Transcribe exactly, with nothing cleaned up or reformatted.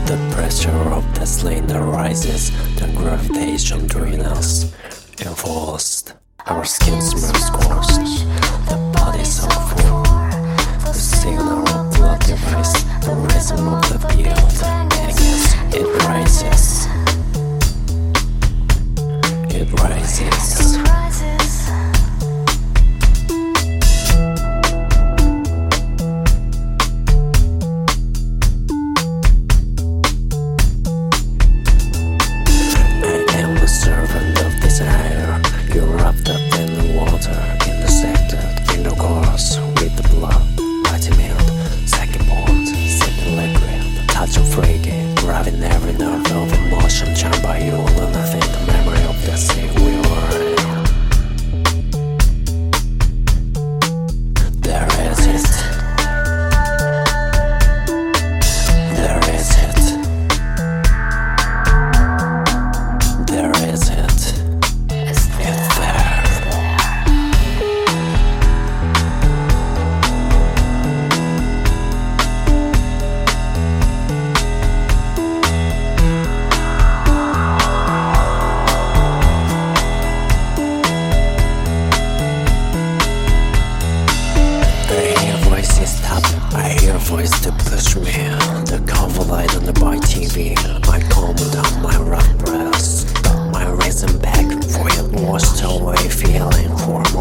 The pressure of the cylinder rises, the gravitation between us enforced. Our skin smells scorched, the body's so full. The signal of blood device, the rhythm of the beat, and yes, it rises. It rises. Servant of desire, you're wrapped up in the water, intersected in the course with the blood, mighty mild, second board, sipping liquid, touch of freaky, grabbing every nerve of emotion, charmed by you, and I think the memory of the sea we were in. There is it. There is it. There is it. It's there. I hear voices stop. I hear voice to push me. The cover light on the by T V. I calm down my rough breath. My rhythm back for it washed away feeling for